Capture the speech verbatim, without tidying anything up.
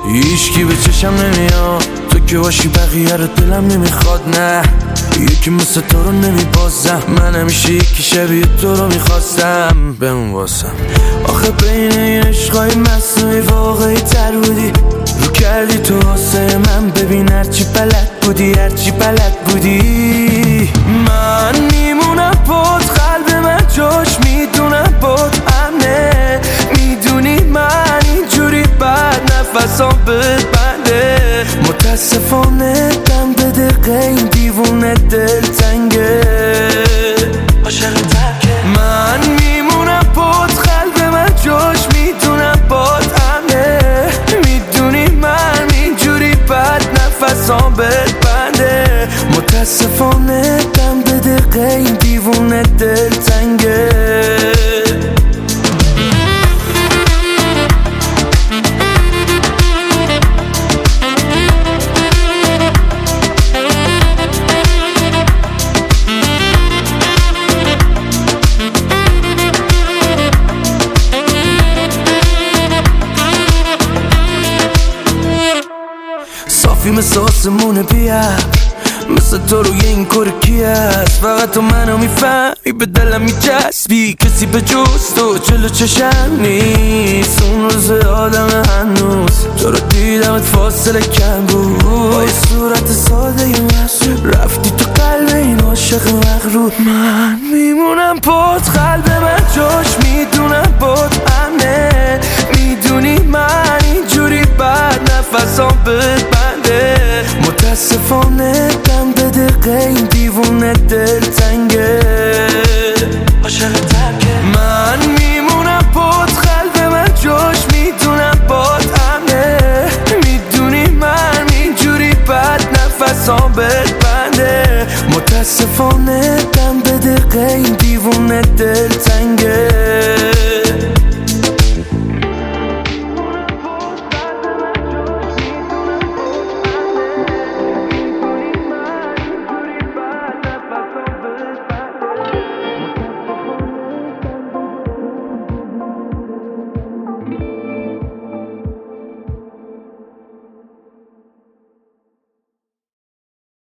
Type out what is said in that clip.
هیچکی به چشم نمیاد، تو که باشی بقیه رو دلم نمیخواد. نه یکی مثل تو رو نمیبازم، من همیشه یکی شبیه تو رو میخواستم بمون واسم. آخه بین این عشقای مصنوعی واقعی تر بودی، رو کردی تو واسه من. ببین هرچی بلد بودی، هرچی بلد بودی. من میمونم بود، قلب من جاش میدونم بود امنه. میدونی من اینجوری بعد نفسام بد بنده. متاسفانه دم به دقیقه این دیوونه دل تنگه، عاشق ترکه. من میمونم بود، قلب من جاش میدونم بود امنه. میدونی من اینجوری بعد نفسام بد بنده. متاسفانه دم به دقیقه این دیوونه دل تنگه. صافی مثل آسمون بیار، مثل تو روی این کار کی هست؟ فقط تو منو میفهمی، به دلم میچسبی. کسی به جز تو جلو چشم نیست. اون روز آدم هنوز تو رو دیدمت فاصله کم بود. با یه صورت ساده مسئول رفتی تو قلب این عاشق مغرور. من میمونم بود، قلب من جاش میدونم بود امنه. میدونی من اینجوری بعد نفسام بد بنده. متاسفانه دم به دقیقه این دیوونه دل تنگه، عاشق ترکه. من میمونم بود، قلب من جاش میدونم بود امنه. میدونی من اینجوری بعد نفسام بد بنده. متاسفانه دم به دقیقه این دیوونه دل تنگه.